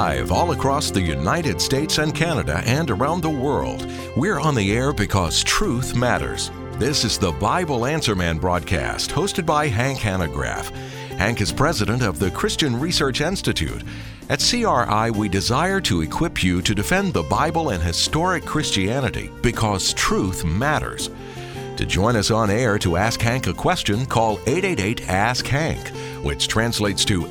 live all across the United States and Canada and around the world. We're on the air because truth matters. This is the Bible Answer Man broadcast, hosted by Hank Hanegraaff. Hank is president of the Christian Research Institute. At CRI, we desire to equip you to defend the Bible and historic Christianity because truth matters. To join us on air to ask Hank a question, call 888-ASK-HANK, which translates to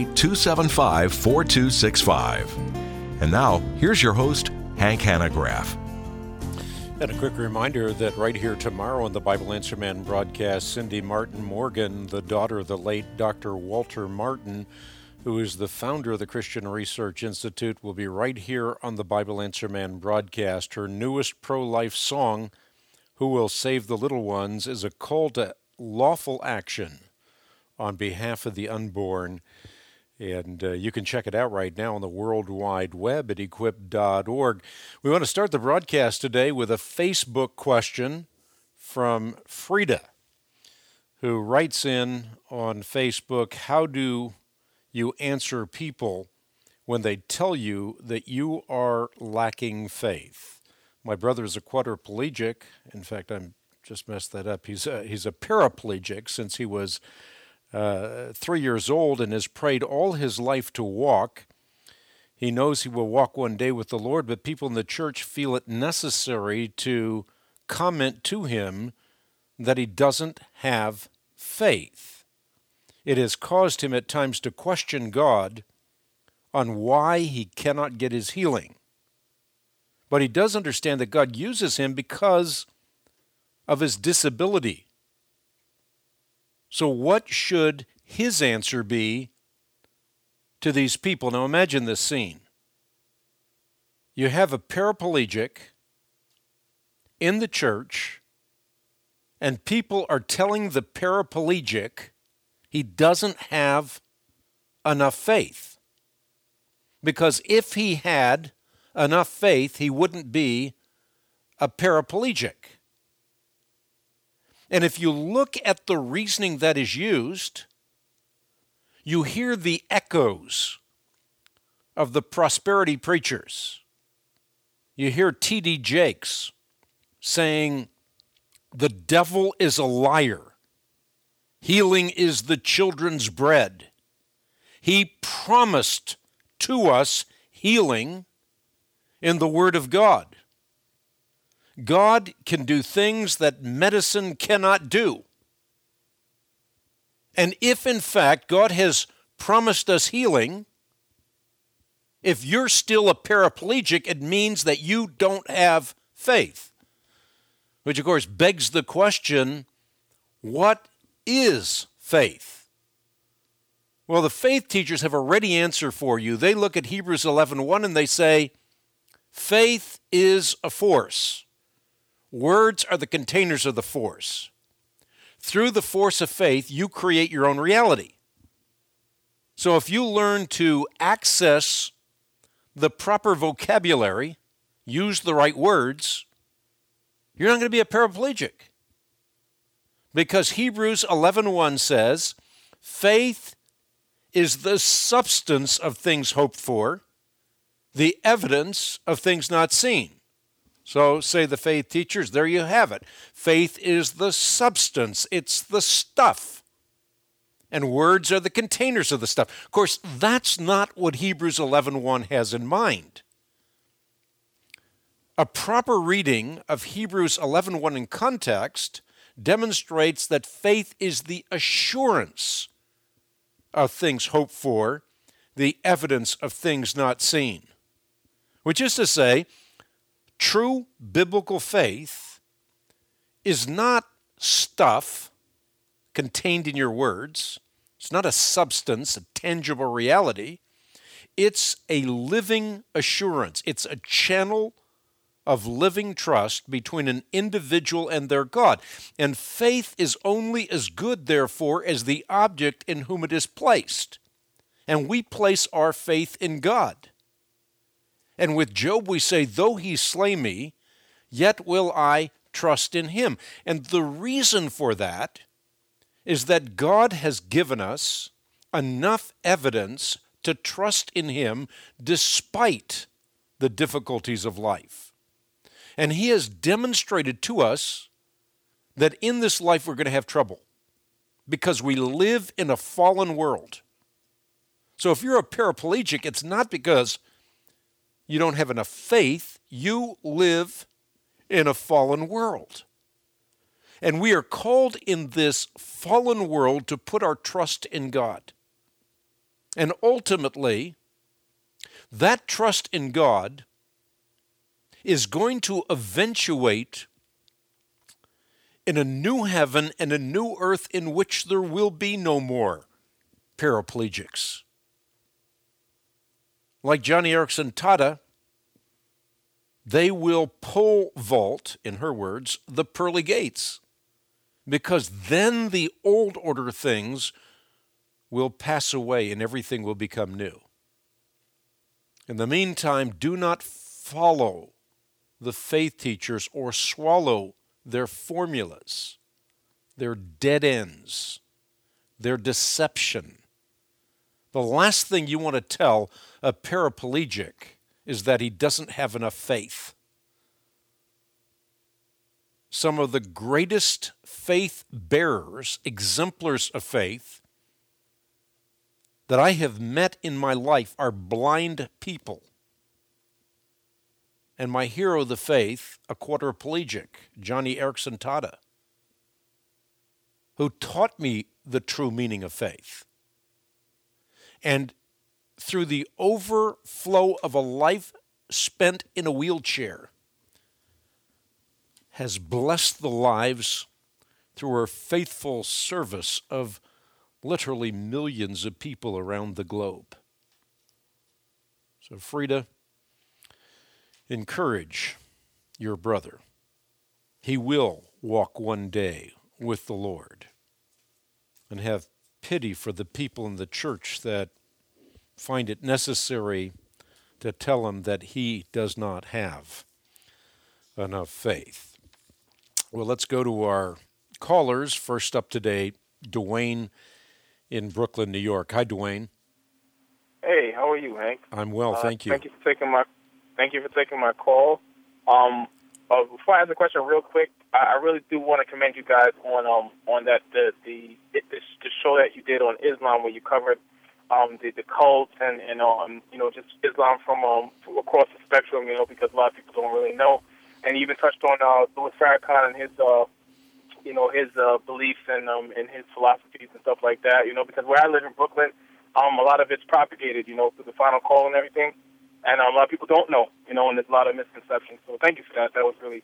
888-275-4265. And now, here's your host, Hank Hanegraaff. And a quick reminder that right here tomorrow on the Bible Answer Man broadcast, Cindy Martin Morgan, the daughter of the late Dr. Walter Martin, who is the founder of the Christian Research Institute, will be right here on the Bible Answer Man broadcast. Her newest pro-life song, Who Will Save the Little Ones, is a call to lawful action on behalf of the unborn. And you can check it out right now on the World Wide Web at equip.org. We want to start the broadcast today with a Facebook question from Frida, who writes in on Facebook, how do you answer people when they tell you that you are lacking faith? My brother is a quadriplegic. In fact, I just messed that up. He's a paraplegic since he was 3 years old and has prayed all his life to walk. He knows he will walk one day with the Lord, but people in the church feel it necessary to comment to him that he doesn't have faith. It has caused him at times to question God on why he cannot get his healing. But he does understand that God uses him because of his disability. So what should his answer be to these people? Now imagine this scene. You have a paraplegic in the church, and people are telling the paraplegic he doesn't have enough faith. Because if he had enough faith, he wouldn't be a paraplegic. And if you look at the reasoning that is used, you hear the echoes of the prosperity preachers. You hear T.D. Jakes saying, the devil is a liar. Healing is the children's bread. He promised to us healing in the Word of God. God can do things that medicine cannot do. And if, in fact, God has promised us healing, if you're still a paraplegic, it means that you don't have faith. Which, of course, begs the question, what is faith? Well, the faith teachers have a ready answer for you. They look at Hebrews 11:1 and they say, faith is a force. Words are the containers of the force. Through the force of faith, you create your own reality. So if you learn to access the proper vocabulary, use the right words, you're not going to be a paraplegic. Because Hebrews 11:1 says, faith is the substance of things hoped for, the evidence of things not seen. So say the faith teachers, there you have it. Faith is the substance, it's the stuff. And words are the containers of the stuff. Of course, that's not what Hebrews 11:1 has in mind. A proper reading of Hebrews 11:1 in context demonstrates that faith is the assurance of things hoped for, the evidence of things not seen. Which is to say, true biblical faith is not stuff contained in your words. It's not a substance, a tangible reality. It's a living assurance. It's a channel of living trust between an individual and their God. And faith is only as good, therefore, as the object in whom it is placed. And we place our faith in God. And with Job we say, though he slay me, yet will I trust in him. And the reason for that is that God has given us enough evidence to trust in Him despite the difficulties of life. And He has demonstrated to us that in this life we're going to have trouble because we live in a fallen world. So if you're a paraplegic, it's not because you don't have enough faith. You live in a fallen world. And we are called in this fallen world to put our trust in God. And ultimately, that trust in God is going to eventuate in a new heaven and a new earth in which there will be no more paraplegics. Like Joni Eareckson Tada, they will pole vault, in her words, the pearly gates, because then the old order things will pass away and everything will become new. In the meantime, do not follow the faith teachers or swallow their formulas, their dead ends, their deception. The last thing you want to tell a paraplegic is that he doesn't have enough faith. Some of the greatest faith bearers, exemplars of faith, that I have met in my life are blind people. And my hero of the faith, a quadriplegic, Joni Eareckson Tada, who taught me the true meaning of faith. And through the overflow of a life spent in a wheelchair, has blessed the lives through her faithful service of literally millions of people around the globe. So, Frida, encourage your brother. He will walk one day with the Lord. And have pity for the people in the church that find it necessary to tell him that he does not have enough faith. Well, let's go to our callers. First up today, Dwayne in Brooklyn, New York. Hi, Dwayne. Hey, how are you, Hank? I'm well, thank you. Thank you for taking my call. Before I ask the question, real quick, I really do want to commend you guys on that the show that you did on Islam, where you covered the cults and just Islam from across the spectrum, because a lot of people don't really know. And you even touched on Louis Farrakhan and his beliefs and his philosophies and stuff like that. Because where I live in Brooklyn, a lot of it's propagated, through the Final Call and everything, and a lot of people don't know, and there's a lot of misconceptions. So thank you for that. That was really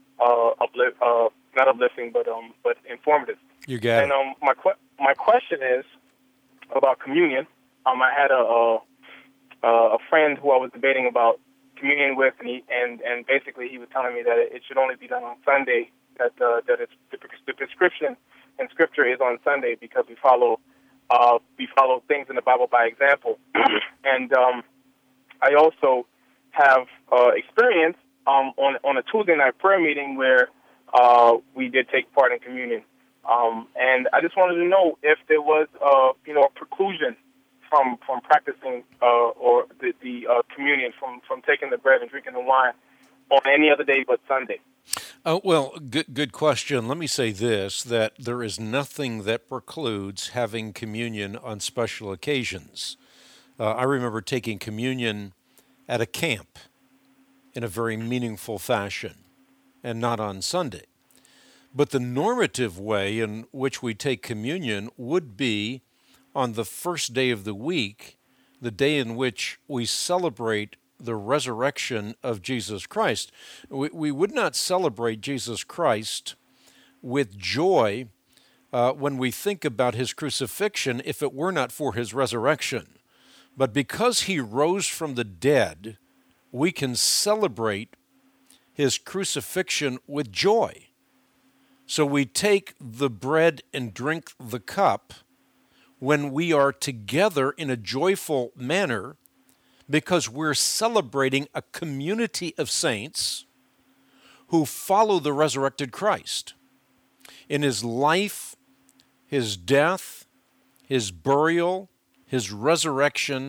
not uplifting, but informative. You got it. And my question is about communion. I had a friend who I was debating about communion with, and basically he was telling me that it should only be done on Sunday. That it's the prescription in Scripture is on Sunday because we follow things in the Bible by example. And I also have experience on a Tuesday night prayer meeting where we did take part in communion. And I just wanted to know if there was a preclusion from practicing or the communion from taking the bread and drinking the wine on any other day but Sunday. Well, good question. Let me say this, that there is nothing that precludes having communion on special occasions. I remember taking communion at a camp in a very meaningful fashion, and not on Sunday. But the normative way in which we take communion would be on the first day of the week, the day in which we celebrate the resurrection of Jesus Christ. We would not celebrate Jesus Christ with joy when we think about his crucifixion if it were not for his resurrection. But because he rose from the dead, we can celebrate his crucifixion with joy. So we take the bread and drink the cup when we are together in a joyful manner, because we're celebrating a community of saints who follow the resurrected Christ in his life, his death, his burial, his resurrection,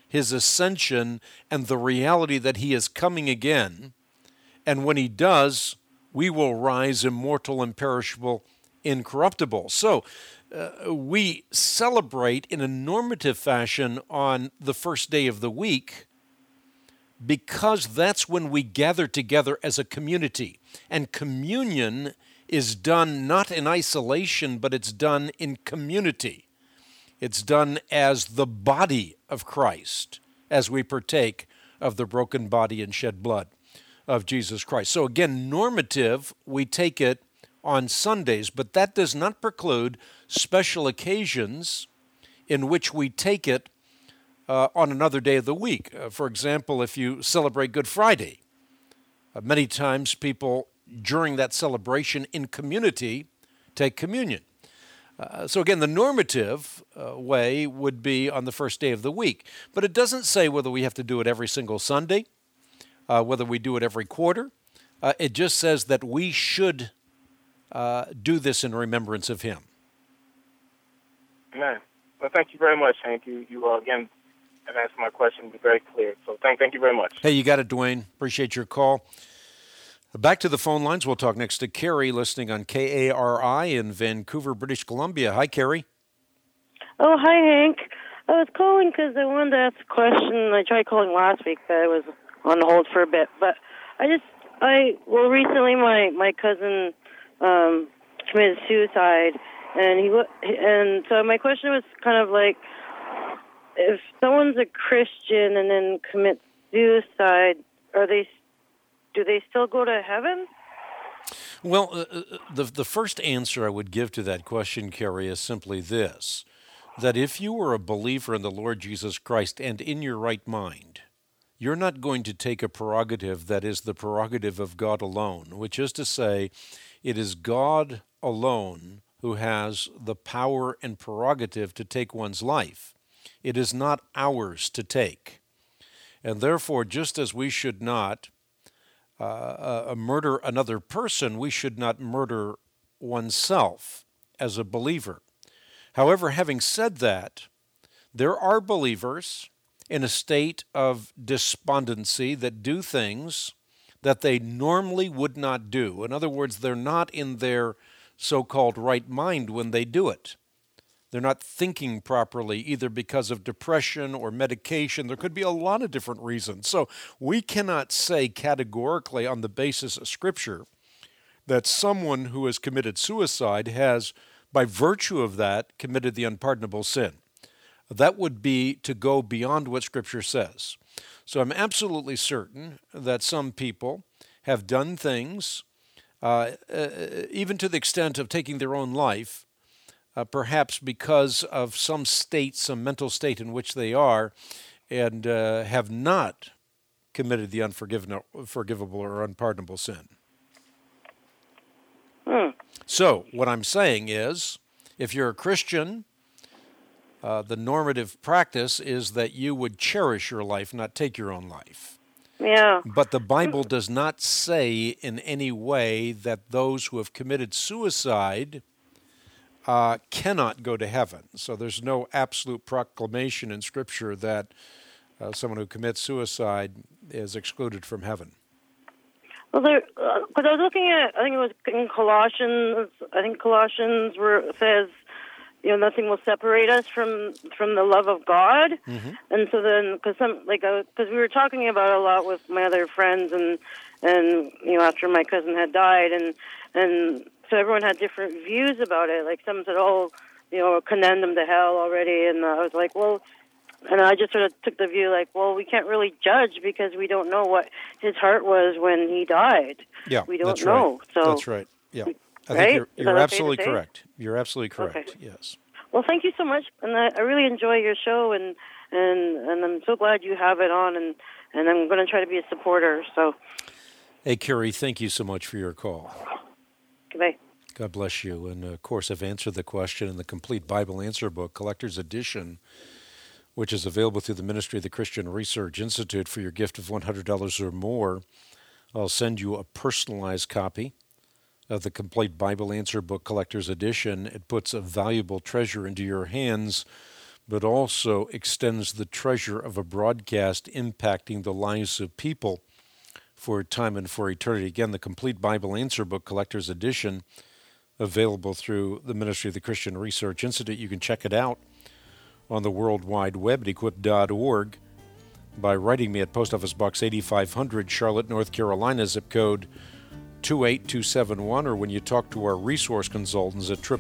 his ascension and the reality that he is coming again. And when he does, we will rise immortal, imperishable, incorruptible. So we celebrate in a normative fashion on the first day of the week because that's when we gather together as a community. And communion is done not in isolation, but it's done in community. It's done as the body of Christ, as we partake of the broken body and shed blood of Jesus Christ. So again, normative, we take it on Sundays, but that does not preclude special occasions in which we take it on another day of the week. For example, if you celebrate Good Friday, many times people during that celebration in community take communion. So again, the normative way would be on the first day of the week. But it doesn't say whether we have to do it every single Sunday, whether we do it every quarter. It just says that we should do this in remembrance of him. Amen. Well, thank you very much, Hank. You again, have answered my question very clear. So thank you very much. Hey, you got it, Dwayne. Appreciate your call. Back to the phone lines. We'll talk next to Carrie, listening on KARI in Vancouver, British Columbia. Hi, Carrie. Oh, hi, Hank. I was calling because I wanted to ask a question. I tried calling last week, but I was on hold for a bit. But recently my cousin committed suicide, and so my question was kind of like, if someone's a Christian and then commits suicide, do they still go to heaven? Well, the first answer I would give to that question, Carrie, is simply this, that if you were a believer in the Lord Jesus Christ and in your right mind, you're not going to take a prerogative that is the prerogative of God alone, which is to say, it is God alone who has the power and prerogative to take one's life. It is not ours to take. And therefore, just as we should not murder another person, we should not murder oneself as a believer. However, having said that, there are believers in a state of despondency that do things that they normally would not do. In other words, they're not in their so-called right mind when they do it. They're not thinking properly, either because of depression or medication. There could be a lot of different reasons. So we cannot say categorically on the basis of Scripture that someone who has committed suicide has, by virtue of that, committed the unpardonable sin. That would be to go beyond what Scripture says. So I'm absolutely certain that some people have done things, even to the extent of taking their own life, perhaps because of some state, some mental state in which they are, and have not committed the unforgivable or unpardonable sin. So what I'm saying is, if you're a Christian, the normative practice is that you would cherish your life, not take your own life. Yeah. But the Bible does not say in any way that those who have committed suicide cannot go to heaven. So there's no absolute proclamation in Scripture that someone who commits suicide is excluded from heaven. Well, because I was looking at, I think it was in Colossians. I think Colossians where it says, nothing will separate us from the love of God. Mm-hmm. And so then, because we were talking about it a lot with my other friends, and after my cousin had died, and so everyone had different views about it. Like some said, condemned him to hell already, and I was like, well. And I just sort of took the view like, well, we can't really judge because we don't know what his heart was when he died. Yeah, we don't that's know. Right. So that's right. Yeah, I right? think you're absolutely correct. You're absolutely correct. Okay. Yes. Well, thank you so much, and I really enjoy your show, and I'm so glad you have it on, and I'm going to try to be a supporter. So. Hey, Carrie, thank you so much for your call. Goodbye. God bless you. And of course, I've answered the question in the Complete Bible Answer Book, Collector's Edition, which is available through the Ministry of the Christian Research Institute. For your gift of $100 or more, I'll send you a personalized copy of the Complete Bible Answer Book Collector's Edition. It puts a valuable treasure into your hands but also extends the treasure of a broadcast impacting the lives of people for time and for eternity. Again, the Complete Bible Answer Book Collector's Edition, available through the Ministry of the Christian Research Institute. You can check it out on the World Wide Web at equip.org by writing me at Post Office Box 8500, Charlotte, North Carolina, zip code 28271, or when you talk to our resource consultants at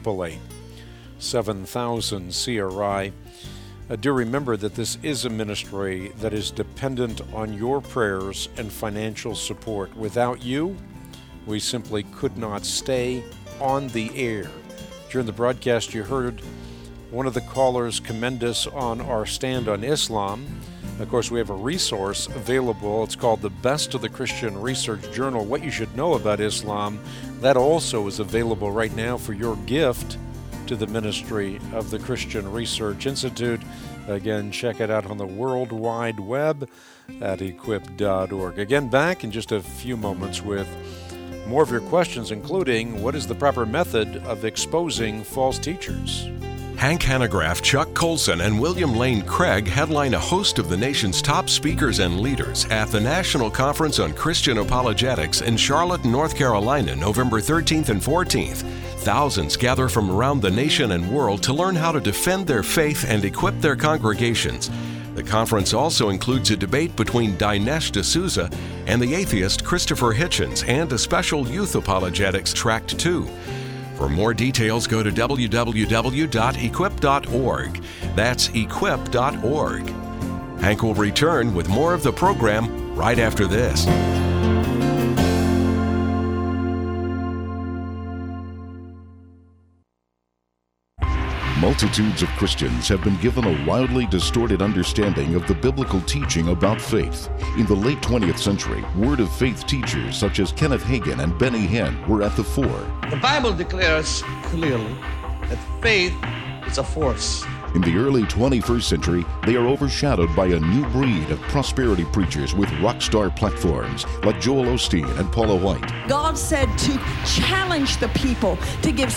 888-7000-CRI. Do remember that this is a ministry that is dependent on your prayers and financial support. Without you, we simply could not stay on the air. During the broadcast, you heard one of the callers commend us on our stand on Islam. Of course, we have a resource available. It's called The Best of the Christian Research Journal, What You Should Know About Islam. That also is available right now for your gift to the Ministry of the Christian Research Institute. Again, check it out on the World Wide Web at equip.org. Again, back in just a few moments with more of your questions, including what is the proper method of exposing false teachers? Hank Hanegraaff, Chuck Colson, and William Lane Craig headline a host of the nation's top speakers and leaders at the National Conference on Christian Apologetics in Charlotte, North Carolina, November 13th and 14th. Thousands gather from around the nation and world to learn how to defend their faith and equip their congregations. The conference also includes a debate between Dinesh D'Souza and the atheist Christopher Hitchens and a special youth apologetics tract 2. For more details, go to www.equip.org. That's equip.org. Hank will return with more of the program right after this. Multitudes of Christians have been given a wildly distorted understanding of the biblical teaching about faith. In the late 20th century, Word of Faith teachers such as Kenneth Hagin and Benny Hinn were at the fore. The Bible declares clearly that faith is a force. In the early 21st century, they are overshadowed by a new breed of prosperity preachers with rock star platforms like Joel Osteen and Paula White. God said to challenge the people to give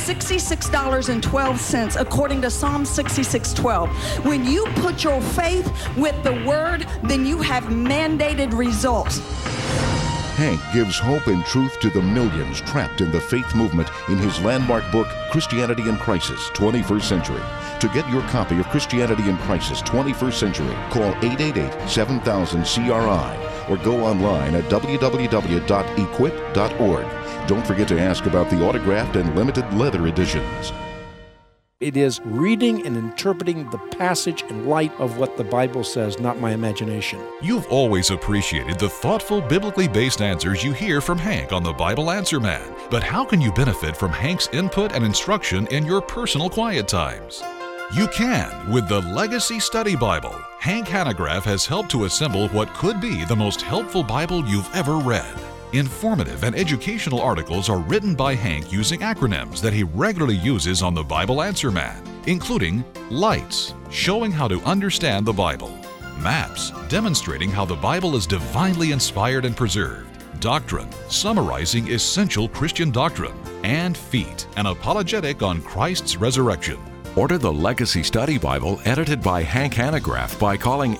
$66.12 according to Psalm 66:12. When you put your faith with the Word, then you have mandated results. Hank gives hope and truth to the millions trapped in the faith movement in his landmark book, Christianity in Crisis, 21st Century. To get your copy of Christianity in Crisis, 21st Century, call 888-7000-CRI or go online at www.equip.org. Don't forget to ask about the autographed and limited leather editions. It is reading and interpreting the passage in light of what the Bible says, not my imagination. You've always appreciated the thoughtful, biblically based answers you hear from Hank on the Bible Answer Man. But how can you benefit from Hank's input and instruction in your personal quiet times? You can with the Legacy Study Bible. Hank Hanegraaff has helped to assemble what could be the most helpful Bible you've ever read. Informative and educational articles are written by Hank using acronyms that he regularly uses on the Bible Answer Man, including LIGHTS, showing how to understand the Bible, MAPS, demonstrating how the Bible is divinely inspired and preserved, Doctrine, summarizing essential Christian doctrine, and FEET, an apologetic on Christ's resurrection. Order the Legacy Study Bible edited by Hank Hanegraaff by calling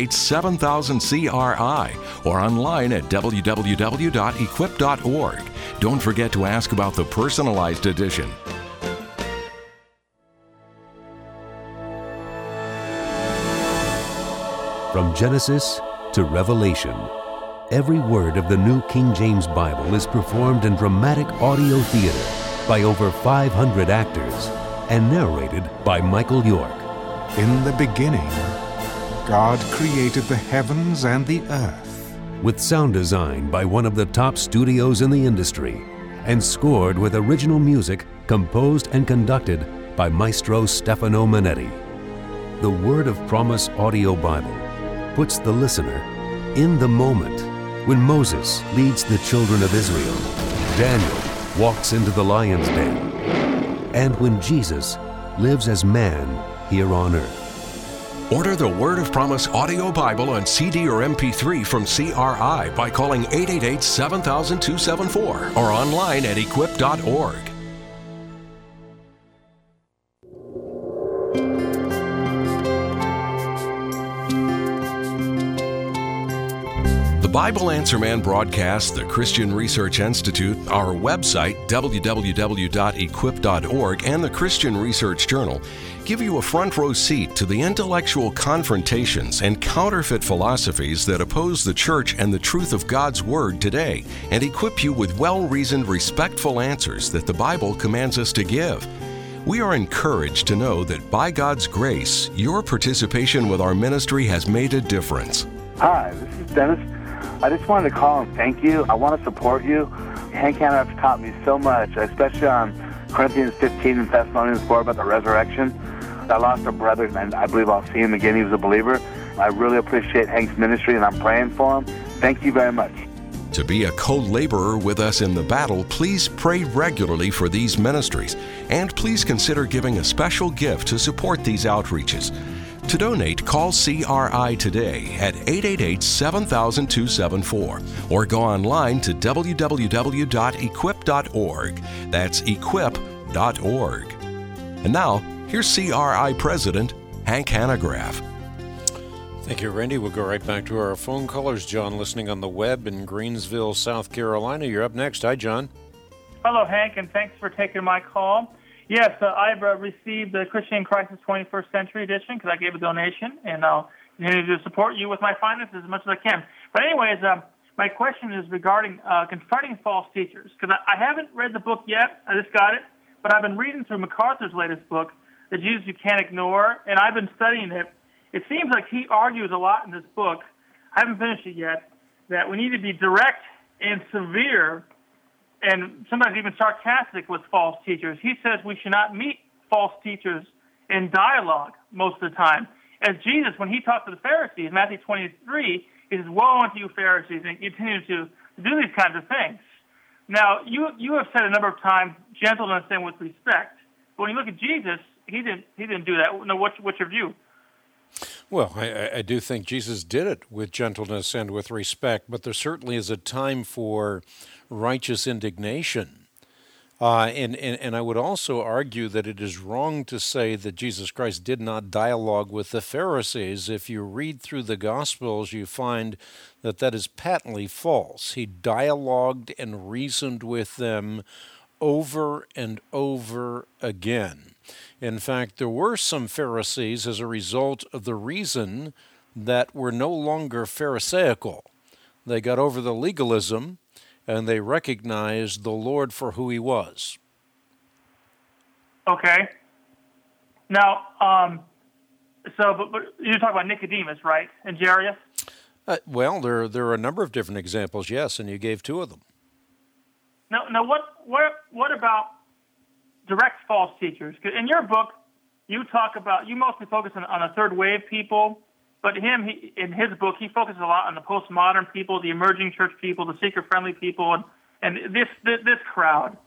888-7000-CRI or online at www.equip.org. Don't forget to ask about the personalized edition. From Genesis to Revelation, every word of the New King James Bible is performed in dramatic audio theater by over 500 actors and narrated by Michael York. In the beginning, God created the heavens and the earth. With sound design by one of the top studios in the industry and scored with original music composed and conducted by Maestro Stefano Manetti. The Word of Promise audio Bible puts the listener in the moment when Moses leads the children of Israel, Daniel walks into the lion's den, and when Jesus lives as man here on earth. Order the Word of Promise audio Bible on CD or MP3 from CRI by calling 888-7000-274 or online at equip.org. Bible Answer Man broadcasts, the Christian Research Institute, our website, www.equip.org, and the Christian Research Journal give you a front row seat to the intellectual confrontations and counterfeit philosophies that oppose the church and the truth of God's Word today, and equip you with well-reasoned, respectful answers that the Bible commands us to give. We are encouraged to know that by God's grace, your participation with our ministry has made a difference. Hi, this is Dennis. I just wanted to call and thank you. I want to support you. Hank Hanna has taught me so much, especially on Corinthians 15 and Thessalonians 4 about the resurrection. I lost a brother, and I believe I'll see him again. He was a believer. I really appreciate Hank's ministry, and I'm praying for him. Thank you very much. To be a co-laborer with us in the battle, please pray regularly for these ministries, and please consider giving a special gift to support these outreaches. To donate, call CRI today at 888-7000-274 or go online to www.equip.org. That's equip.org. And now, here's CRI President Hank Hanegraaff. Thank you, Randy. We'll go right back to our phone callers. John, listening on the web in Greensville, South Carolina. You're up next. Hi, John. Hello, Hank, and thanks for taking my call. Yes, I've received the Christian Crisis 21st Century Edition because I gave a donation, and I'll continue to support you with my finances as much as I can. But anyways, my question is regarding confronting false teachers, because I haven't read the book yet. I just got it, but I've been reading through MacArthur's latest book, The Jesus You Can't Ignore, and I've been studying it. It seems like he argues a lot in this book, I haven't finished it yet, that we need to be direct and severe and sometimes even sarcastic with false teachers. He says we should not meet false teachers in dialogue most of the time. As Jesus, when he talked to the Pharisees, Matthew 23, he says, "Woe unto you, Pharisees," and continue to do these kinds of things. Now, you have said a number of times, gentleness and with respect. But when you look at Jesus, he didn't do that. Now, what's your view? Well, I do think Jesus did it with gentleness and with respect, but there certainly is a time for righteous indignation. And I would also argue that it is wrong to say that Jesus Christ did not dialogue with the Pharisees. If you read through the Gospels, you find that that is patently false. He dialogued and reasoned with them over and over again. In fact, there were some Pharisees as a result of the reason that were no longer Pharisaical. They got over the legalism and they recognized the Lord for who he was. Okay. Now, but you're talking about Nicodemus, right? And Jairus? Well, there are a number of different examples, yes, and you gave two of them. Now, what about direct false teachers? 'Cause in your book, you mostly focus on the third wave people, but in his book, he focuses a lot on the postmodern people, the emerging church people, the seeker-friendly people, and this crowd.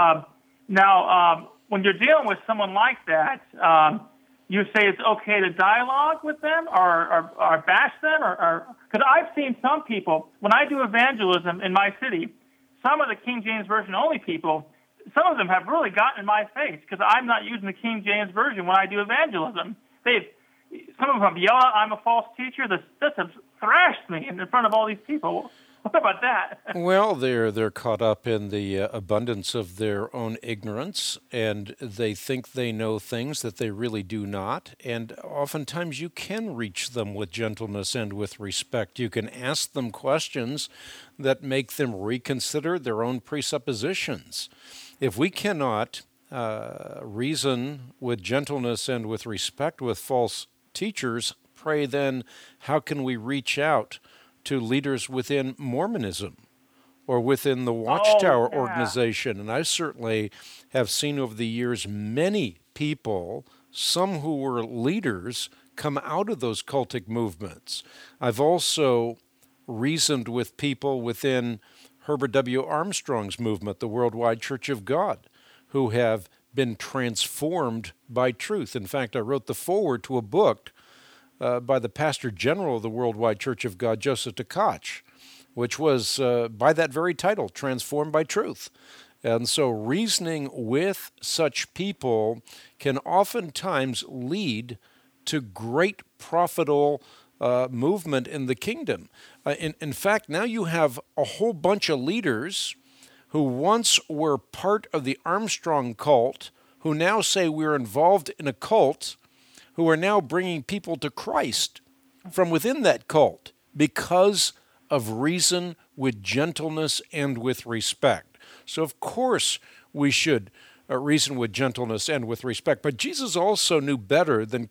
When you're dealing with someone like that, you say it's okay to dialogue with them or bash them, because I've seen some people, when I do evangelism in my city, some of the King James Version only people, some of them have really gotten in my face because I'm not using the King James Version when I do evangelism. Some of them yell out, "I'm a false teacher." This has thrashed me in front of all these people. What about that? Well, they're caught up in the abundance of their own ignorance, and they think they know things that they really do not. And oftentimes you can reach them with gentleness and with respect. You can ask them questions that make them reconsider their own presuppositions. If we cannot reason with gentleness and with respect with false teachers, pray then, how can we reach out to leaders within Mormonism or within the Watchtower organization? And I certainly have seen over the years many people, some who were leaders, come out of those cultic movements. I've also reasoned with people within Herbert W. Armstrong's movement, the Worldwide Church of God, who have been transformed by truth. In fact, I wrote the foreword to a book by the pastor general of the Worldwide Church of God, Joseph Tkach, which was by that very title, Transformed by Truth. And so reasoning with such people can oftentimes lead to great profitable movement in the kingdom. In fact, now you have a whole bunch of leaders who once were part of the Armstrong cult, who now say we're involved in a cult, who are now bringing people to Christ from within that cult because of reason with gentleness and with respect. So of course we should reason with gentleness and with respect. But Jesus also knew better than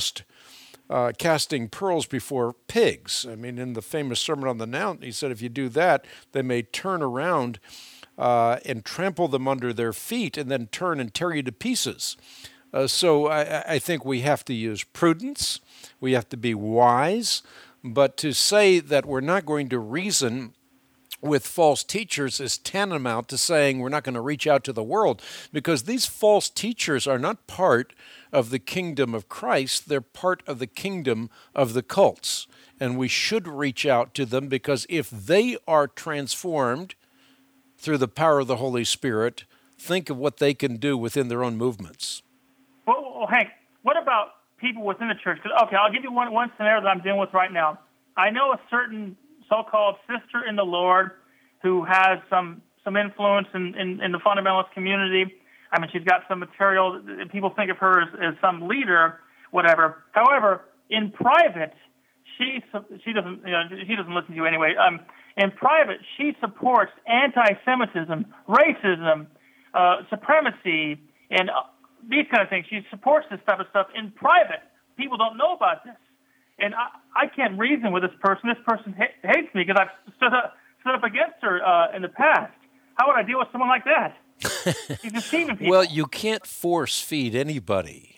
casting pearls before pigs. I mean, in the famous Sermon on the Mount, he said, if you do that, they may turn around and trample them under their feet and then turn and tear you to pieces. So I think we have to use prudence. We have to be wise. But to say that we're not going to reason with false teachers is tantamount to saying we're not going to reach out to the world, because these false teachers are not part of the kingdom of Christ. They're part of the kingdom of the cults. And we should reach out to them, because if they are transformed through the power of the Holy Spirit, think of what they can do within their own movements. Well, Hank, what about people within the church? Okay, I'll give you one scenario that I'm dealing with right now. I know a certain so-called sister in the Lord who has some influence in the fundamentalist community. I mean, she's got some material. People think of her as some leader, whatever. However, in private, she doesn't listen to you anyway. In private, she supports anti-Semitism, racism, supremacy, and these kind of things. She supports this type of stuff in private. People don't know about this. And I can't reason with this person. This person hates me because I've stood up against her in the past. How would I deal with someone like that? He's deceiving people. Well, you can't force feed anybody.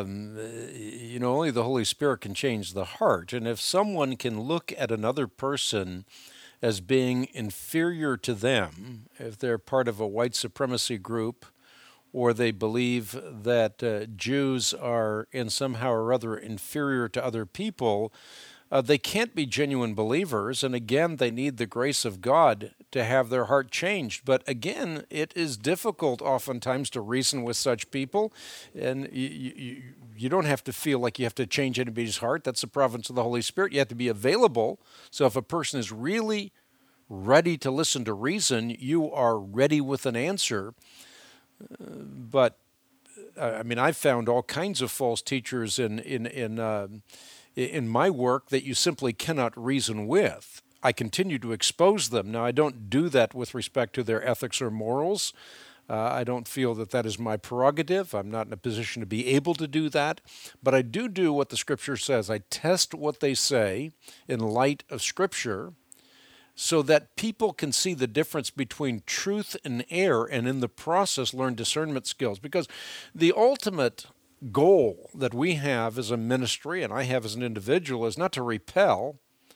Only the Holy Spirit can change the heart. And if someone can look at another person as being inferior to them, if they're part of a white supremacy group, or they believe that Jews are in somehow or other inferior to other people, they can't be genuine believers. And again, they need the grace of God to have their heart changed. But again, it is difficult oftentimes to reason with such people. And you don't have to feel like you have to change anybody's heart. That's the province of the Holy Spirit. You have to be available. So if a person is really ready to listen to reason, you are ready with an answer. But I've found all kinds of false teachers in my work that you simply cannot reason with. I continue to expose them. Now, I don't do that with respect to their ethics or morals. I don't feel that that is my prerogative. I'm not in a position to be able to do that. But I do what the Scripture says. I test what they say in light of Scripture, so that people can see the difference between truth and error, and in the process learn discernment skills. Because the ultimate goal that we have as a ministry, and I have as an individual, is not to repel,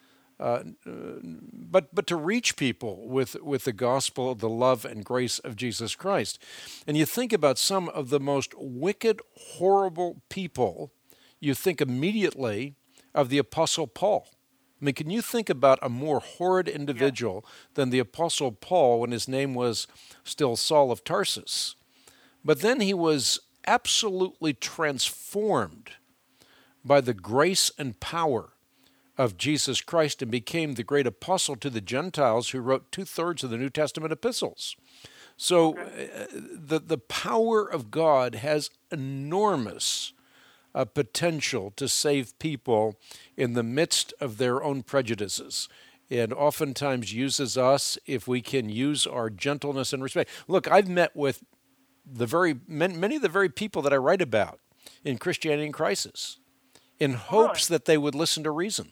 but to reach people with the gospel of the love and grace of Jesus Christ. And you think about some of the most wicked, horrible people, you think immediately of the Apostle Paul. I mean, can you think about a more horrid individual than the Apostle Paul when his name was still Saul of Tarsus? But then he was absolutely transformed by the grace and power of Jesus Christ and became the great apostle to the Gentiles, who wrote 2/3 of the New Testament epistles. So the power of God has enormous potential to save people in the midst of their own prejudices, and oftentimes uses us if we can use our gentleness and respect. Look, I've met with many of the very people that I write about in Christianity in Crisis, in hopes that they would listen to reason.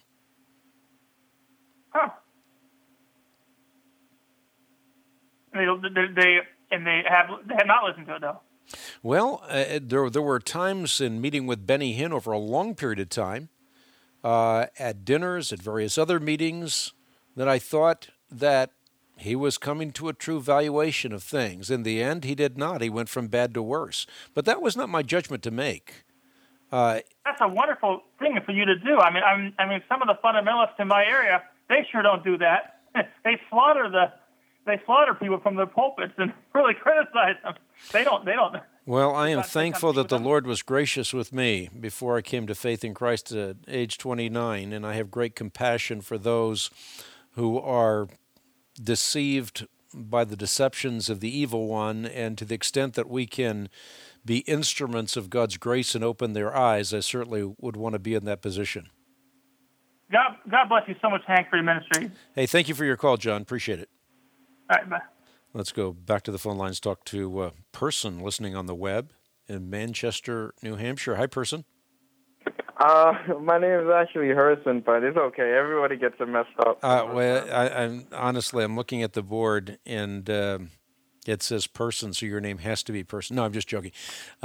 Huh. They have not listened to it, though. Well, there were times in meeting with Benny Hinn over a long period of time, at dinners, at various other meetings, that I thought that he was coming to a true valuation of things. In the end, he did not. He went from bad to worse. But that was not my judgment to make. That's a wonderful thing for you to do. I mean, some of the fundamentalists in my area, they sure don't do that. They slaughter people from their pulpits and really criticize them. They don't Well, I am thankful that the Lord was gracious with me before I came to faith in Christ at age 29, and I have great compassion for those who are deceived by the deceptions of the evil one, and to the extent that we can be instruments of God's grace and open their eyes, I certainly would want to be in that position. God bless you so much, Hank, for your ministry. Hey, thank you for your call, John. Appreciate it. All right, bye. Let's go back to the phone lines, talk to a person listening on the web in Manchester, New Hampshire. Hi, person. My name is actually Herson, but it's okay. Everybody gets it messed up. I'm honestly, I'm looking at the board, and it says person, so your name has to be person. No, I'm just joking.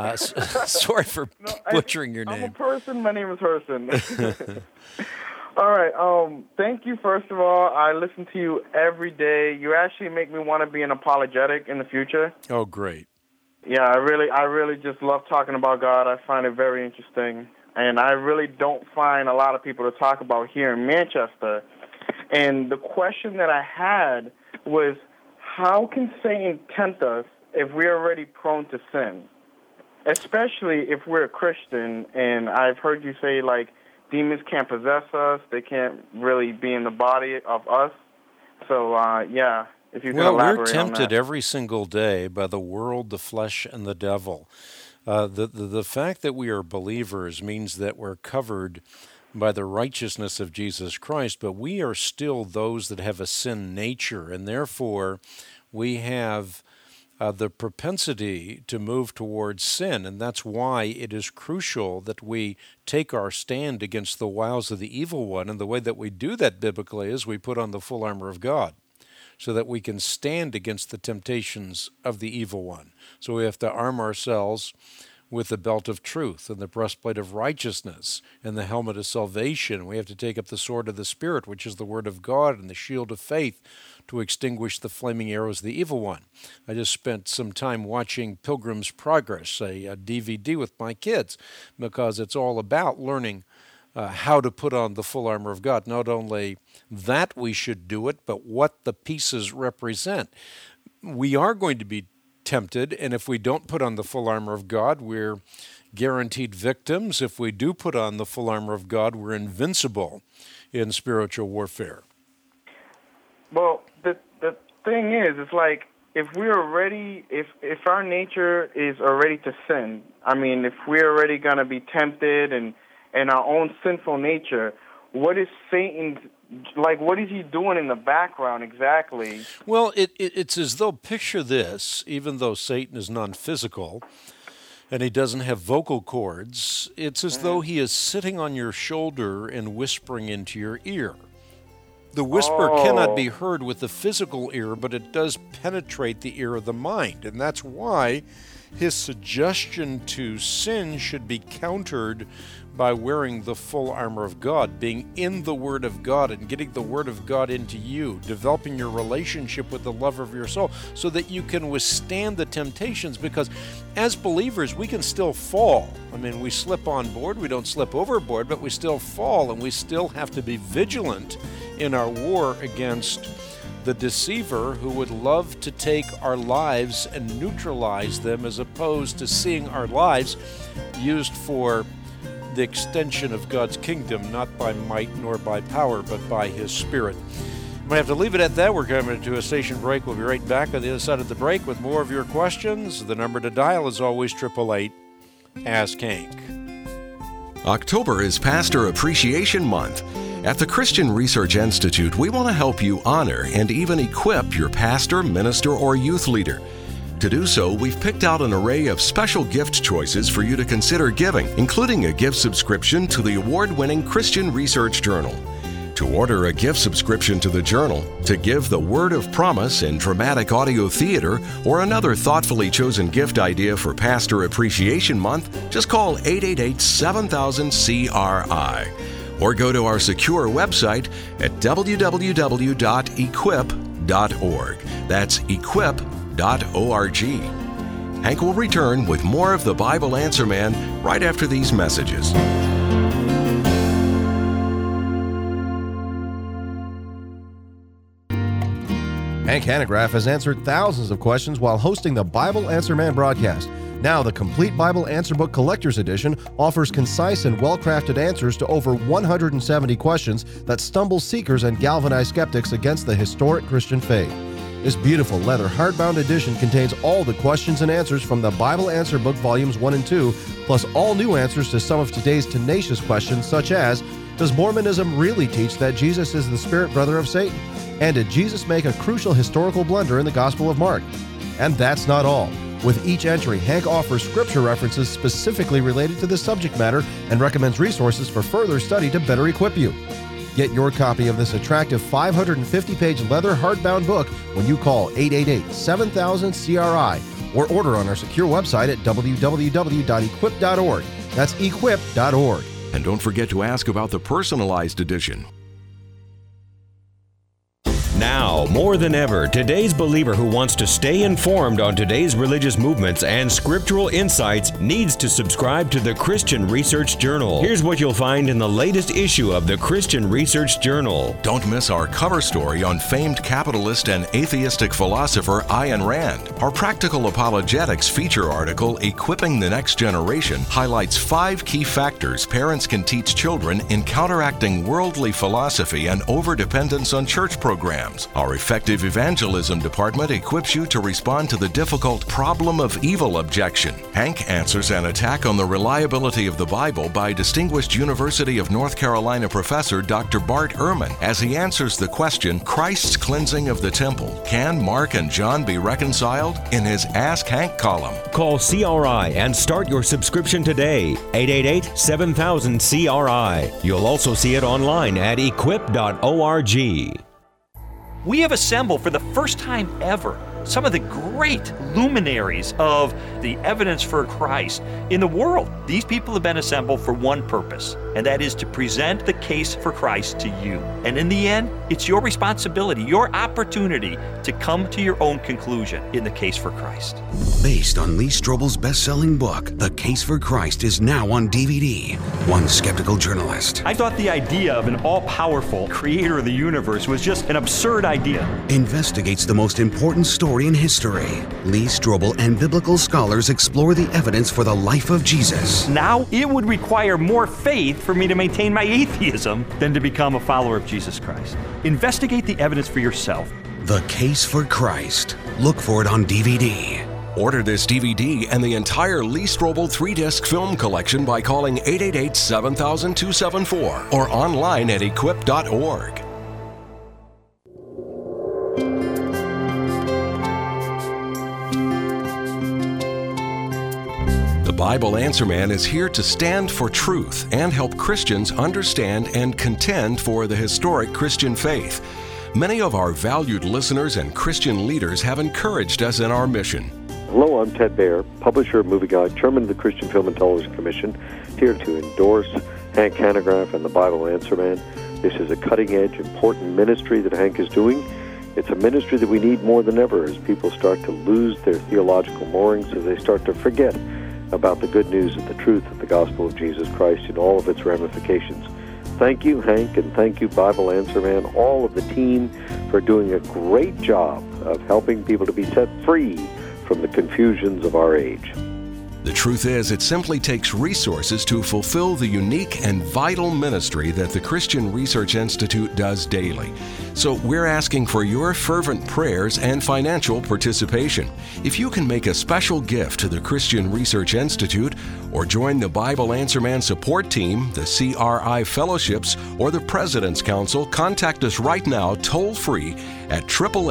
Sorry for butchering your name. I'm a person. My name is Herson. All right. Thank you, first of all. I listen to you every day. You actually make me want to be an apologetic in the future. Oh, great. Yeah, I really just love talking about God. I find it very interesting. And I really don't find a lot of people to talk about here in Manchester. And the question that I had was, how can Satan tempt us if we're already prone to sin? Especially if we're a Christian. And I've heard you say, like, demons can't possess us. They can't really be in the body of us. So, yeah, if you can elaborate on that. Well, we're tempted every single day by the world, the flesh, and the devil. The fact that we are believers means that we're covered by the righteousness of Jesus Christ, but we are still those that have a sin nature, and therefore we have the propensity to move towards sin, and that's why it is crucial that we take our stand against the wiles of the evil one, and the way that we do that biblically is we put on the full armor of God so that we can stand against the temptations of the evil one. So we have to arm ourselves with the belt of truth and the breastplate of righteousness and the helmet of salvation. We have to take up the sword of the Spirit, which is the word of God, and the shield of faith to extinguish the flaming arrows of the evil one. I just spent some time watching Pilgrim's Progress, a DVD with my kids, because it's all about learning how to put on the full armor of God. Not only that we should do it, but what the pieces represent. We are going to be tempted, and if we don't put on the full armor of God, we're guaranteed victims. If we do put on the full armor of God, we're invincible in spiritual warfare. Well, the thing is, it's like, if we're already, if our nature is already to sin, I mean, if we're already going to be tempted and our own sinful nature, what is Satan's, like, what is he doing in the background exactly? Well, it's as though, picture this, even though Satan is non-physical and he doesn't have vocal cords, it's as though he is sitting on your shoulder and whispering into your ear. The whisper cannot be heard with the physical ear, but it does penetrate the ear of the mind, and that's why his suggestion to sin should be countered by wearing the full armor of God, being in the Word of God and getting the Word of God into you, developing your relationship with the lover of your soul so that you can withstand the temptations, because as believers, we can still fall. I mean, we slip on board, we don't slip overboard, but we still fall, and we still have to be vigilant in our war against the deceiver who would love to take our lives and neutralize them, as opposed to seeing our lives used for the extension of God's kingdom, not by might nor by power, but by His Spirit. We have to leave it at that. We're coming to a station break. We'll be right back on the other side of the break with more of your questions. The number to dial is always 888-ASK-HANK. October is Pastor Appreciation Month. At the Christian Research Institute, we want to help you honor and even equip your pastor, minister, or youth leader. To do so, we've picked out an array of special gift choices for you to consider giving, including a gift subscription to the award-winning Christian Research Journal. To order a gift subscription to the journal, to give the Word of Promise in dramatic audio theater, or another thoughtfully chosen gift idea for Pastor Appreciation Month, just call 888-7000-CRI. Or go to our secure website at www.equip.org. That's equip.org. Hank will return with more of the Bible Answer Man right after these messages. Hank Hanegraaff has answered thousands of questions while hosting the Bible Answer Man broadcast. Now, the Complete Bible Answer Book Collector's Edition offers concise and well-crafted answers to over 170 questions that stumble seekers and galvanize skeptics against the historic Christian faith. This beautiful leather hardbound edition contains all the questions and answers from the Bible Answer Book Volumes 1 and 2, plus all new answers to some of today's tenacious questions such as, does Mormonism really teach that Jesus is the spirit brother of Satan? And did Jesus make a crucial historical blunder in the Gospel of Mark? And that's not all. With each entry, Hank offers scripture references specifically related to the subject matter and recommends resources for further study to better equip you. Get your copy of this attractive 550-page leather hardbound book when you call 888-7000-CRI or order on our secure website at www.equip.org. That's equip.org. And don't forget to ask about the personalized edition. Now, more than ever, today's believer who wants to stay informed on today's religious movements and scriptural insights needs to subscribe to the Christian Research Journal. Here's what you'll find in the latest issue of the Christian Research Journal. Don't miss our cover story on famed capitalist and atheistic philosopher Ayn Rand. Our Practical Apologetics feature article, Equipping the Next Generation, highlights 5 key factors parents can teach children in counteracting worldly philosophy and overdependence on church programs. Our Effective Evangelism department equips you to respond to the difficult problem of evil objection. Hank answers an attack on the reliability of the Bible by distinguished University of North Carolina professor Dr. Bart Ehrman as he answers the question, Christ's cleansing of the temple. Can Mark and John be reconciled? In his Ask Hank column. Call CRI and start your subscription today. 888-7000-CRI. You'll also see it online at equip.org. We have assembled for the first time ever some of the great luminaries of the evidence for Christ in the world. These people have been assembled for one purpose, and that is to present the case for Christ to you. And in the end, it's your responsibility, your opportunity to come to your own conclusion in the case for Christ. Based on Lee Strobel's best-selling book, The Case for Christ is now on DVD. One skeptical journalist I thought the idea of an all-powerful creator of the universe was just an absurd idea. Investigates the most important story in history. Lee Strobel and biblical scholars explore the evidence for the life of Jesus. Now, it would require more faith for me to maintain my atheism than to become a follower of Jesus Christ. Investigate the evidence for yourself. The Case for Christ. Look for it on DVD. Order this DVD and the entire Lee Strobel 3-disc film collection by calling 888-7000-274 or online at equip.org. The Bible Answer Man is here to stand for truth and help Christians understand and contend for the historic Christian faith. Many of our valued listeners and Christian leaders have encouraged us in our mission. Hello, I'm Ted Baer, publisher of Movie Guide, chairman of the Christian Film and Television Commission, here to endorse Hank Hanegraaff and the Bible Answer Man. This is a cutting-edge, important ministry that Hank is doing. It's a ministry that we need more than ever as people start to lose their theological moorings, as they start to forget about the good news and the truth of the gospel of Jesus Christ in all of its ramifications. Thank you, Hank, and thank you, Bible Answer Man, all of the team, for doing a great job of helping people to be set free from the confusions of our age. The truth is, it simply takes resources to fulfill the unique and vital ministry that the Christian Research Institute does daily. So we're asking for your fervent prayers and financial participation. If you can make a special gift to the Christian Research Institute or join the Bible Answer Man support team, the CRI fellowships, or the President's Council, contact us right now toll-free at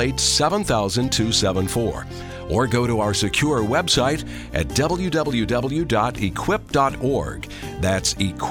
888-7000-274. Or go to our secure website at www.equip.org. That's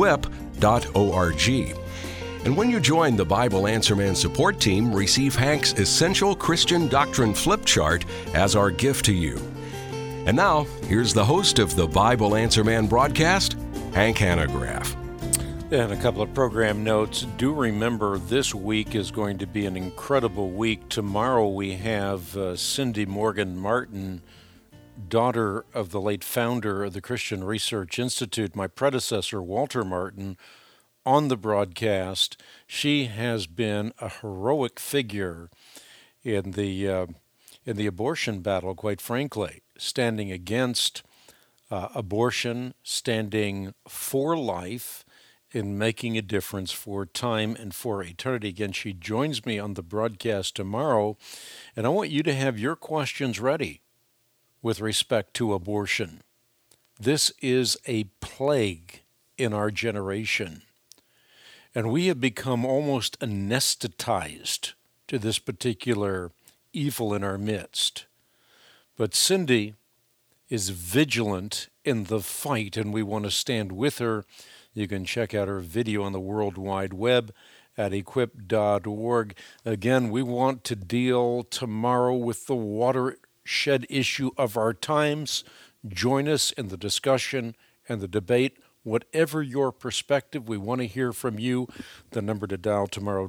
equip.org. And when you join the Bible Answer Man support team, receive Hank's Essential Christian Doctrine flip chart as our gift to you. And now, here's the host of the Bible Answer Man broadcast, Hank Hanegraaff. And a couple of program notes. Do remember this week is going to be an incredible week. Tomorrow we have Cindy Morgan Martin, daughter of the late founder of the Christian Research Institute, my predecessor, Walter Martin, on the broadcast. She has been a heroic figure in the abortion battle, quite frankly, standing against Abortion Standing for Life in Making a Difference for Time and for Eternity. Again, she joins me on the broadcast tomorrow, and I want you to have your questions ready with respect to abortion. This is a plague in our generation, and we have become almost anesthetized to this particular evil in our midst. But Cindy is vigilant in the fight, and we want to stand with her. You can check out her video on the World Wide Web at equip.org. Again, we want to deal tomorrow with the watershed issue of our times. Join us in the discussion and the debate. Whatever your perspective, we want to hear from you. The number to dial tomorrow,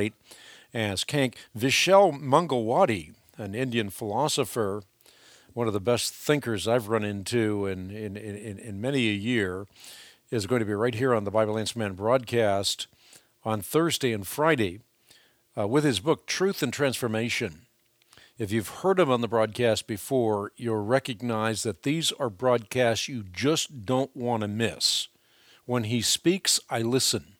888-ASK HANK. Vishal Mangalwadi, an Indian philosopher, one of the best thinkers I've run into in many a year, is going to be right here on the Bible Answer Man broadcast on Thursday and Friday with his book, Truth and Transformation. If you've heard him on the broadcast before, you'll recognize that these are broadcasts you just don't want to miss. When he speaks, I listen.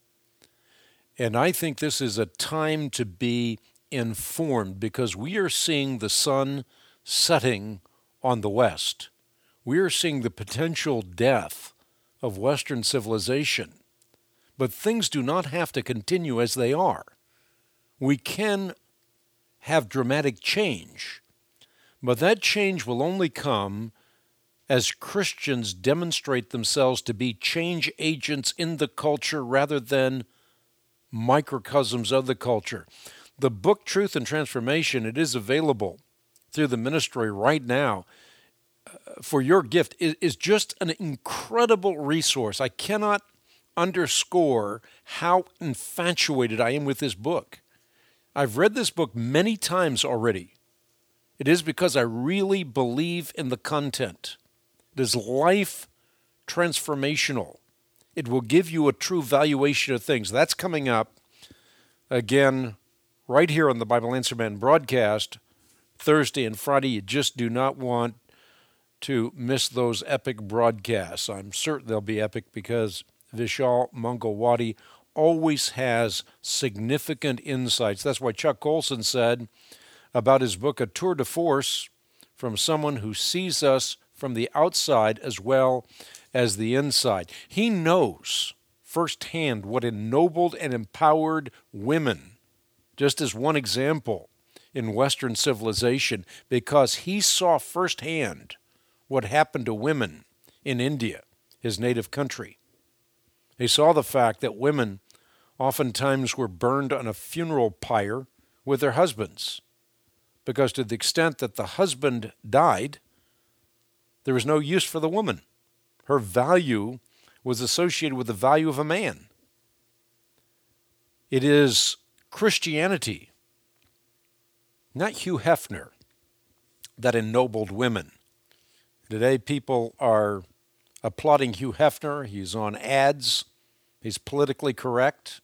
And I think this is a time to be informed because we are seeing the sun setting on the West. We are seeing the potential death of Western civilization. But things do not have to continue as they are. We can have dramatic change, but that change will only come as Christians demonstrate themselves to be change agents in the culture rather than microcosms of the culture. The book Truth and Transformation, it is available through the ministry right now for your gift, is just an incredible resource. I cannot underscore how infatuated I am with this book. I've read this book many times already. It is because I really believe in the content. It is life transformational. It will give you a true valuation of things. That's coming up again right here on the Bible Answer Man broadcast, Thursday and Friday. You just do not want to miss those epic broadcasts. I'm certain they'll be epic because Vishal Mangalwadi always has significant insights. That's why Chuck Colson said about his book, A Tour de Force, from someone who sees us from the outside as well as the inside. He knows firsthand what ennobled and empowered women, just as one example in Western civilization, because he saw firsthand what happened to women in India, his native country. He saw the fact that women oftentimes were burned on a funeral pyre with their husbands, because to the extent that the husband died, there was no use for the woman. Her value was associated with the value of a man. It is Christianity, not Hugh Hefner, that ennobled women. Today, people are applauding Hugh Hefner. He's on ads. He's politically correct.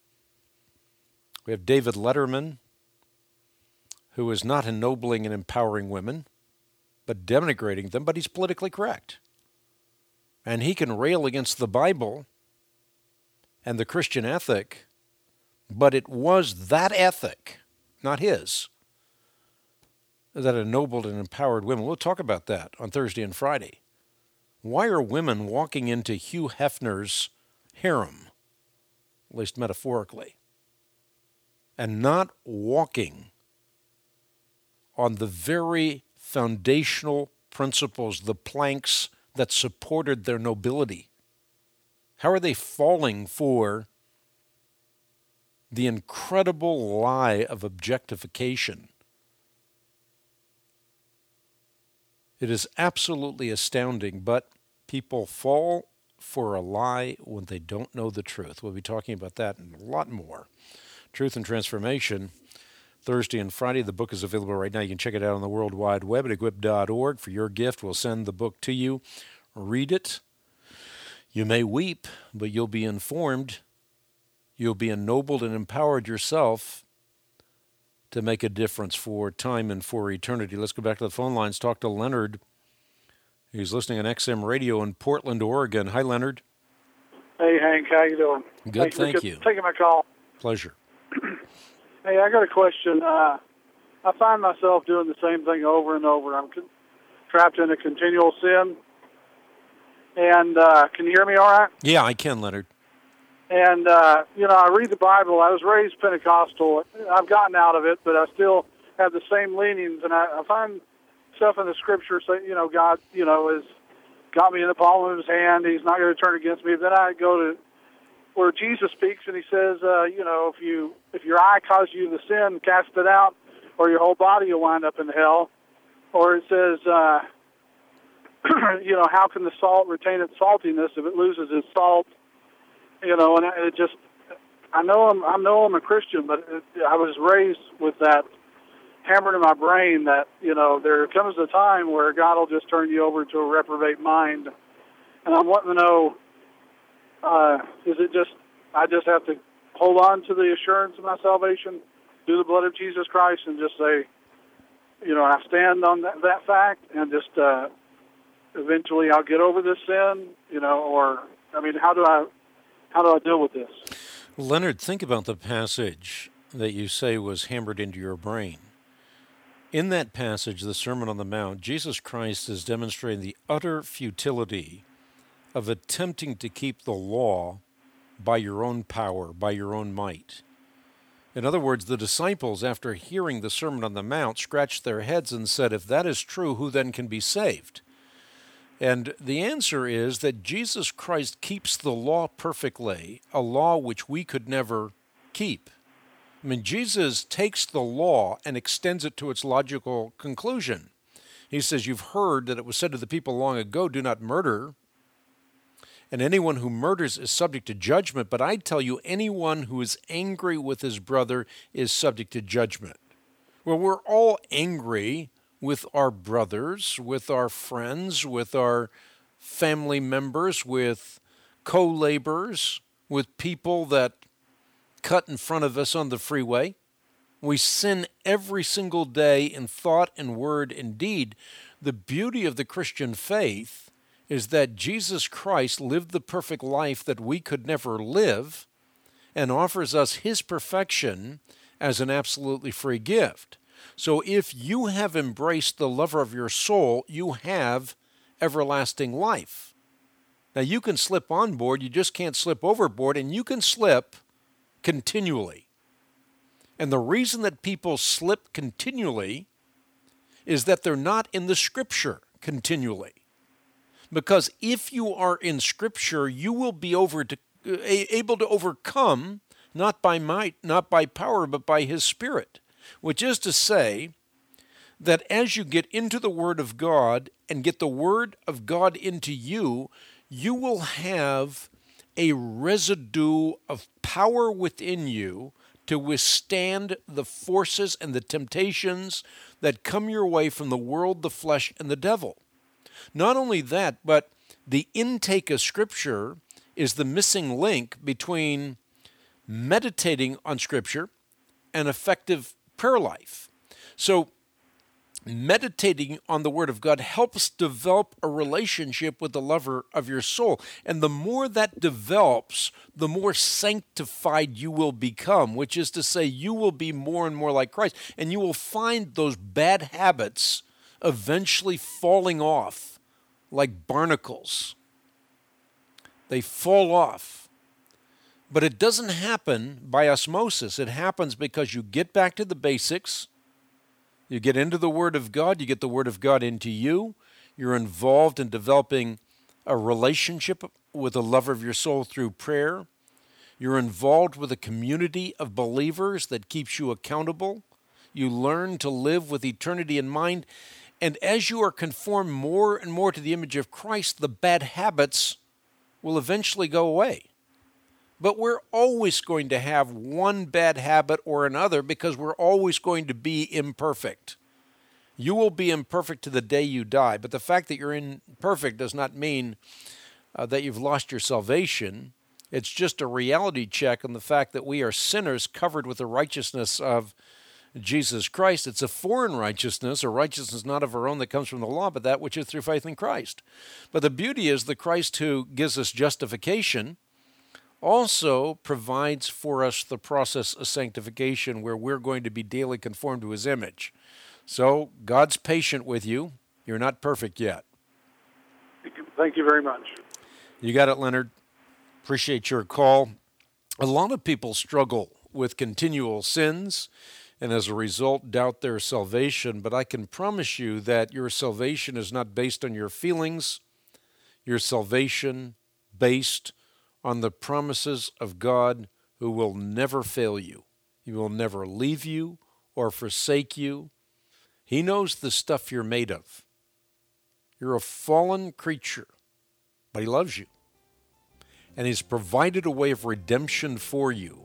We have David Letterman, who is not ennobling and empowering women, but denigrating them, but he's politically correct. And he can rail against the Bible and the Christian ethic, but it was that ethic, not his, that ennobled and empowered women. We'll talk about that on Thursday and Friday. Why are women walking into Hugh Hefner's harem, at least metaphorically, and not walking on the very foundational principles, the planks that supported their nobility? How are they falling for the incredible lie of objectification? It is absolutely astounding, but people fall for a lie when they don't know the truth. We'll be talking about that and a lot more. Truth and Transformation, Thursday and Friday. The book is available right now. You can check it out on the World Wide Web at equip.org. For your gift, we'll send the book to you. Read it. You may weep, but you'll be informed. You'll be ennobled and empowered yourself to make a difference for time and for eternity. Let's go back to the phone lines. Talk to Leonard, He's listening on XM Radio in Portland, Oregon. Hi, Leonard. Hey, Hank. How you doing? Good, thank you. Taking my call. Pleasure. Hey, I got a question. I find myself doing the same thing over and over. I'm trapped in a continual sin. And can you hear me all right? Yeah, I can, Leonard. And, I read the Bible. I was raised Pentecostal. I've gotten out of it, but I still have the same leanings. And I find stuff in the Scripture say, God, has got me in the palm of his hand. He's not going to turn against me. Then I go to where Jesus speaks, and he says, if your eye causes you to sin, cast it out, or your whole body will wind up in hell. Or it says, how can the salt retain its saltiness if it loses its salt? And it just, I know I'm a Christian, but I was raised with that hammered in my brain that, there comes a time where God will just turn you over to a reprobate mind. And I'm wanting to know, is it just, I just have to hold on to the assurance of my salvation, do the blood of Jesus Christ, and just say, I stand on that fact, and just eventually I'll get over this sin, how do I deal with this? Leonard, think about the passage that you say was hammered into your brain. In that passage, the Sermon on the Mount, Jesus Christ is demonstrating the utter futility of attempting to keep the law by your own power, by your own might. In other words, the disciples, after hearing the Sermon on the Mount, scratched their heads and said, if that is true, who then can be saved? And the answer is that Jesus Christ keeps the law perfectly, a law which we could never keep. I mean, Jesus takes the law and extends it to its logical conclusion. He says, you've heard that it was said to the people long ago, do not murder, and anyone who murders is subject to judgment. But I tell you, anyone who is angry with his brother is subject to judgment. Well, we're all angry with our brothers, with our friends, with our family members, with co-laborers, with people that cut in front of us on the freeway. We sin every single day in thought and word and deed. The beauty of the Christian faith is that Jesus Christ lived the perfect life that we could never live and offers us his perfection as an absolutely free gift. So if you have embraced the lover of your soul, you have everlasting life. Now you can slip on board, you just can't slip overboard, and you can slip continually. And the reason that people slip continually is that they're not in the Scripture continually. Because if you are in Scripture, you will be able to overcome, not by might, not by power, but by his Spirit. Which is to say that as you get into the Word of God and get the Word of God into you, you will have a residue of power within you to withstand the forces and the temptations that come your way from the world, the flesh, and the devil. Not only that, but the intake of Scripture is the missing link between meditating on Scripture and effective prayer life. So meditating on the Word of God helps develop a relationship with the lover of your soul. And the more that develops, the more sanctified you will become, which is to say you will be more and more like Christ. And you will find those bad habits eventually falling off like barnacles. They fall off. But it doesn't happen by osmosis. It happens because you get back to the basics. You get into the Word of God. You get the Word of God into you. You're involved in developing a relationship with the lover of your soul through prayer. You're involved with a community of believers that keeps you accountable. You learn to live with eternity in mind. And as you are conformed more and more to the image of Christ, the bad habits will eventually go away. But we're always going to have one bad habit or another because we're always going to be imperfect. You will be imperfect to the day you die, but the fact that you're imperfect does not mean that you've lost your salvation. It's just a reality check on the fact that we are sinners covered with the righteousness of Jesus Christ. It's a foreign righteousness, a righteousness not of our own that comes from the law, but that which is through faith in Christ. But the beauty is the Christ who gives us justification also provides for us the process of sanctification where we're going to be daily conformed to his image. So God's patient with you. You're not perfect yet. Thank you very much. You got it, Leonard. Appreciate your call. A lot of people struggle with continual sins and as a result doubt their salvation, but I can promise you that your salvation is not based on your feelings. Your salvation based on the promises of God who will never fail you. He will never leave you or forsake you. He knows the stuff you're made of. You're a fallen creature, but he loves you. And he's provided a way of redemption for you.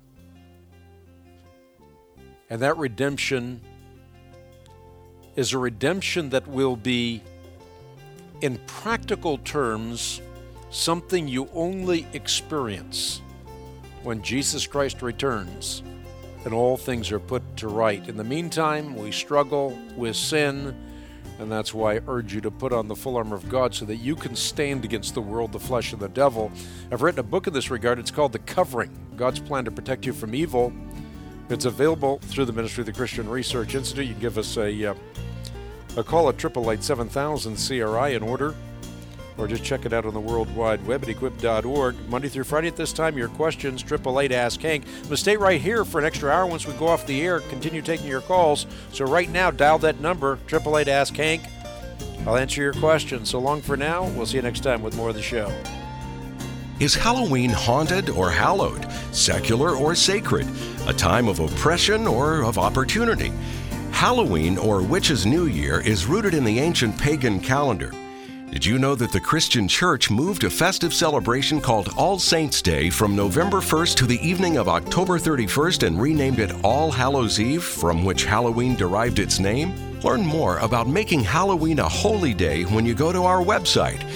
And that redemption is a redemption that will be, in practical terms, something you only experience when Jesus Christ returns and all things are put to right. In the meantime, we struggle with sin, and that's why I urge you to put on the full armor of God so that you can stand against the world, the flesh, and the devil. I've written a book in this regard. It's called The Covering, God's Plan to Protect You from Evil. It's available through the Ministry of the Christian Research Institute. You can give us a call at 888-7000-CRI in order, or just check it out on the World Wide Web at equip.org. Monday through Friday at this time, your questions, 888-ASK-HANK. But stay right here for an extra hour. Once we go off the air, continue taking your calls. So right now, dial that number, 888-ASK-HANK. I'll answer your questions. So long for now. We'll see you next time with more of the show. Is Halloween haunted or hallowed, secular or sacred, a time of oppression or of opportunity? Halloween, or Witches' New Year, is rooted in the ancient pagan calendar. Did you know that the Christian Church moved a festive celebration called All Saints' Day from November 1st to the evening of October 31st and renamed it All Hallows' Eve, from which Halloween derived its name? Learn more about making Halloween a holy day when you go to our website,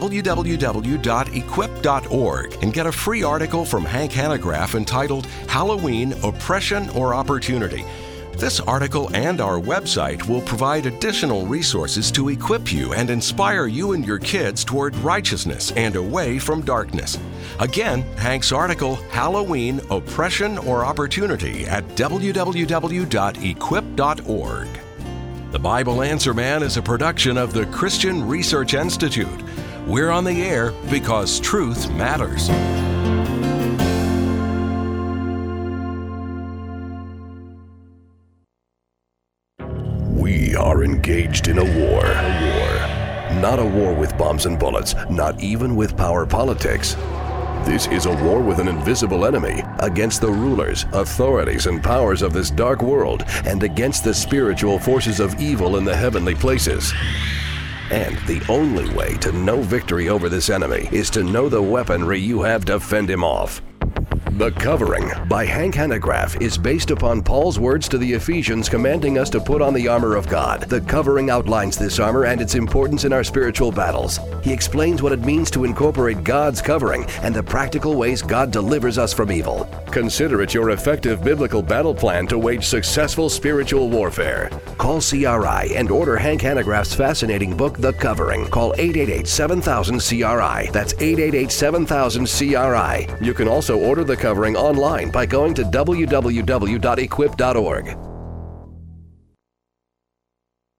www.equip.org, and get a free article from Hank Hanegraaff entitled Halloween, Oppression or Opportunity. This article and our website will provide additional resources to equip you and inspire you and your kids toward righteousness and away from darkness. Again, Hank's article, Halloween, Oppression or Opportunity, at www.equip.org. The Bible Answer Man is a production of the Christian Research Institute. We're on the air because truth matters. We are engaged in a war. Not a war with bombs and bullets, not even with power politics. This is a war with an invisible enemy, against the rulers, authorities, and powers of this dark world, and against the spiritual forces of evil in the heavenly places. And the only way to know victory over this enemy is to know the weaponry you have to fend him off. The Covering by Hank Hanegraaff is based upon Paul's words to the Ephesians commanding us to put on the armor of God. The Covering outlines this armor and its importance in our spiritual battles. He explains what it means to incorporate God's covering and the practical ways God delivers us from evil. Consider it your effective biblical battle plan to wage successful spiritual warfare. Call CRI and order Hank Hanegraaff's fascinating book, The Covering. Call 888-7000-CRI. That's 888-7000-CRI. You can also order The Covering online by going to www.equip.org.